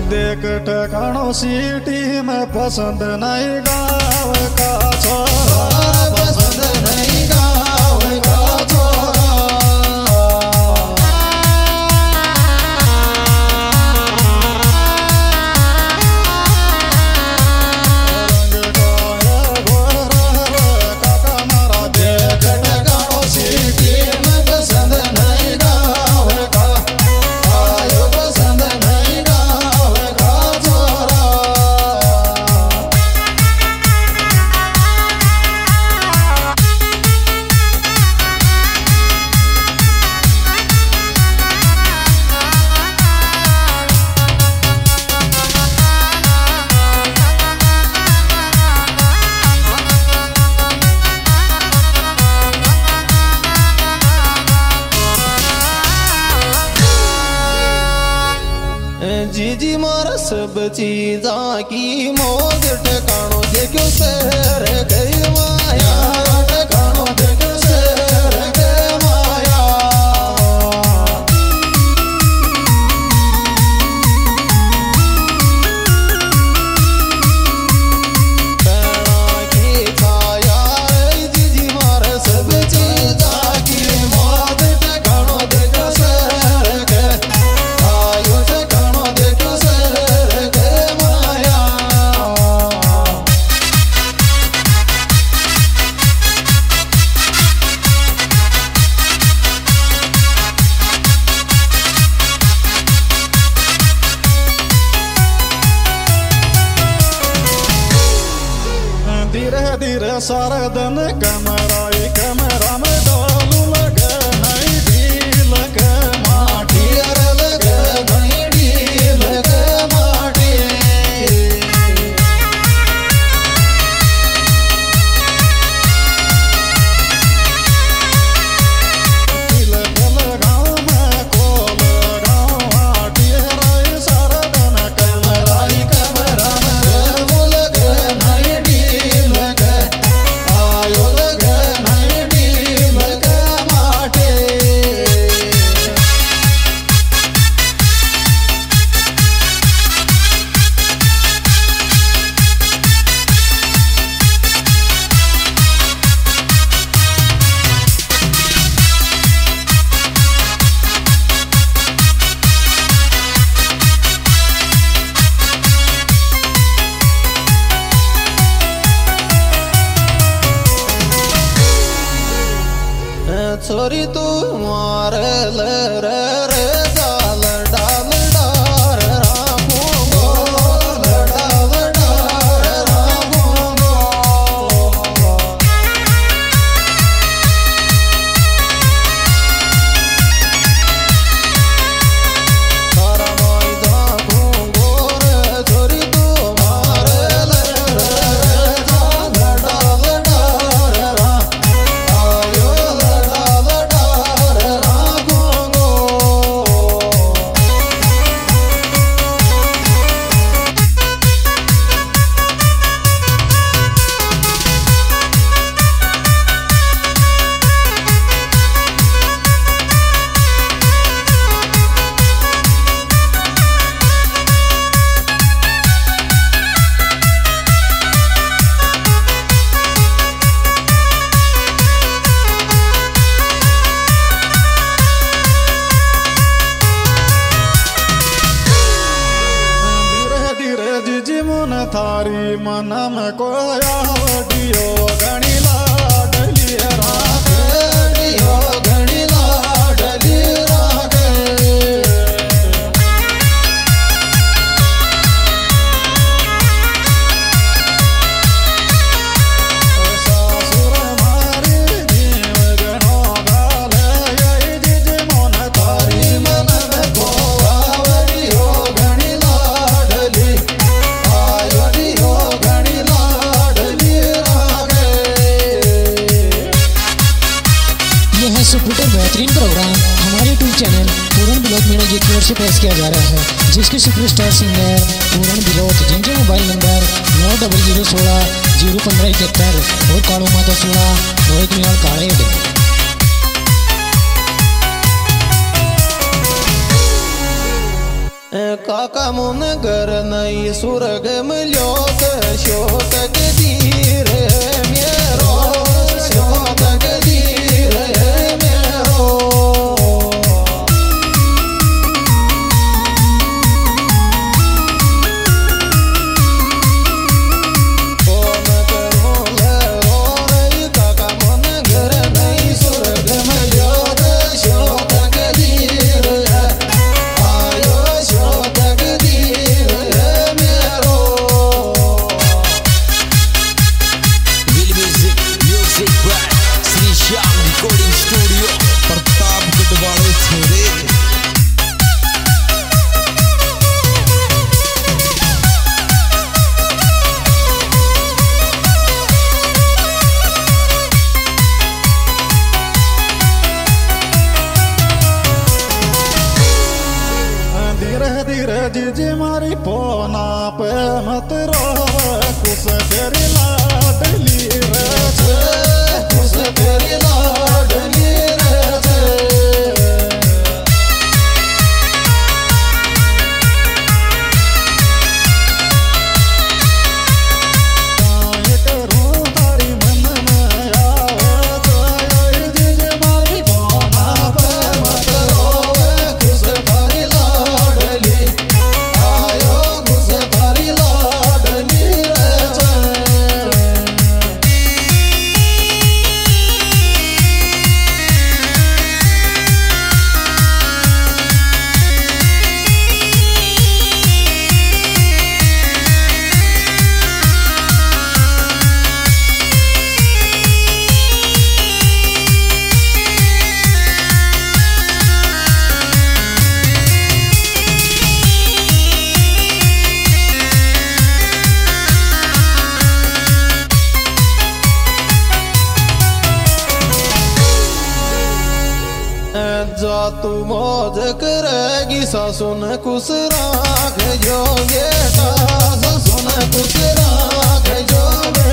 देख ठकानो सिटी में पसंद नहीं गाँव का छोरा, पसंद नहीं गाँव का छोरा। रंग गाया गोरा काका मारा देख ठकानो सिटी में पसंद नहीं गाँव का, आयो पसंद नहीं गाँव का छोरा। जीजी मार सब चीजा की मौज ठिकानो देखो शहर गई माया, ठिकानो देखो शहर गई माया। पैना की छाया जीजी मार सब चीजा की मौज ठिकानो देखो शहर गई, आयो ठिकानो देखो शहर गई माया। धीरे धीरे सारा दिन कैमरा में डालू लगे नहीं ढील के माटी, अरे लगे नहीं ढील के माटी। तिल तिल गाँव में कोल गाँव हाटी रही सारा दिन कैमरा में डालू लगे नहीं ढील के, आयो लगे नहीं ढील के माटी। छोरी तू मारे ले रे रे डाल डाल डार रामूंगो, डाल डार रामूंगो। तारा माई जागूंगो रे छोरी तू मारे ले रे डाल डाल डार रा, आयो डाल डार रामूंगो। धीरे धीरे जीजी मन थारी मन में कोया वडियो घणी लाडली राखे, डियो घणी लाडली राखे। सासुर मारी जीव गणो गाले यही जीजी मन थारी मन में कोया वडियो घणी लाडली, आयो डियो घणी लाडली राखे। यह सुपर बेहतरीन प्रोग्राम हमारे YouTube channel Puran Blog music की ओर से पेश किया जा रहा है, जिसके सुपरस्टार सिंगर पूरन ब्लॉग, जिनके मोबाइल नंबर 900016 और काड़ो माता 16 रोहित मियाल काड़ेड। काका मुन घर नहीं सुरग मिलो शोतक धीर मेरो शोतक धीर मेरो कौन करो लो रे काका मुन घर नहीं सुरग मिलो शोतक धीर आयो शोतक धीर मेरो Music by Sri Shyam Recording Studio, Pratapgarh वाले छोरे। धीरे धीरे जीजे मारी पोना पे मत रोवे कुछ तेरी लाडली रे खुश तेरी लाडली रे काय करूं तारी मन में आवे तो जीजे मारी पोना पे मत रोवे खुश थारी लाडली आयो खुश थारी लाडली रे जा तू मौज करेगी सासुन कुछ राख जो बेटा सासुन कुछ राख जो